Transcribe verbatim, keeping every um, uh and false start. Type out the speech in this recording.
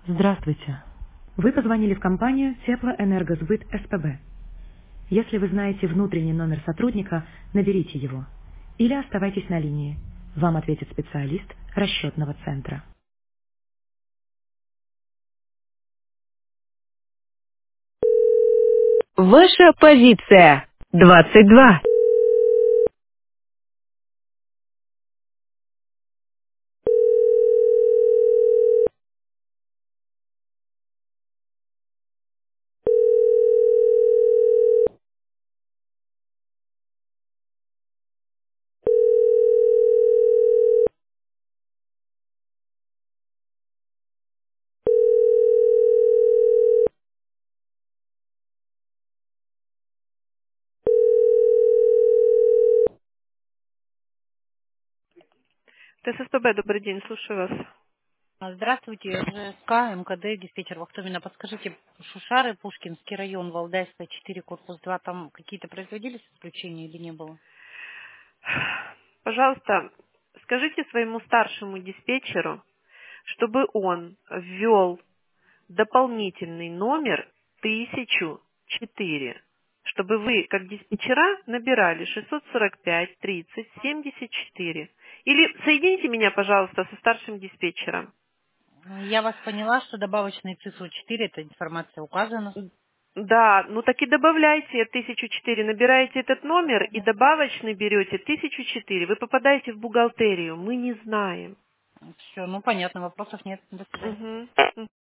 Здравствуйте. Вы позвонили в компанию Теплоэнергосбыт СПБ. Если вы знаете внутренний номер сотрудника, наберите его. Или оставайтесь на линии. Вам ответит специалист расчетного центра. Ваша позиция. двадцать два. ТССПБ, добрый день, слушаю вас. Здравствуйте, ЖСК, МКД, диспетчер Вахтомина. Подскажите, Шушары, Пушкинский район, Валдайская, четыре, корпус два, там какие-то производились исключения или не было? Пожалуйста, скажите своему старшему диспетчеру, чтобы он ввел дополнительный номер тысяча четыре, чтобы вы, как диспетчера, набирали шестьсот сорок пять тридцать семьдесят четыре. Или соедините меня, пожалуйста, со старшим диспетчером. Я вас поняла, что добавочный цифру четыре, эта информация указана. Да, ну так и добавляйте тысячу четыре, набираете этот номер и добавочный берете тысячу четыре. Вы попадаете в бухгалтерию, мы не знаем. Все, ну понятно, вопросов нет. До свидания. Мгм.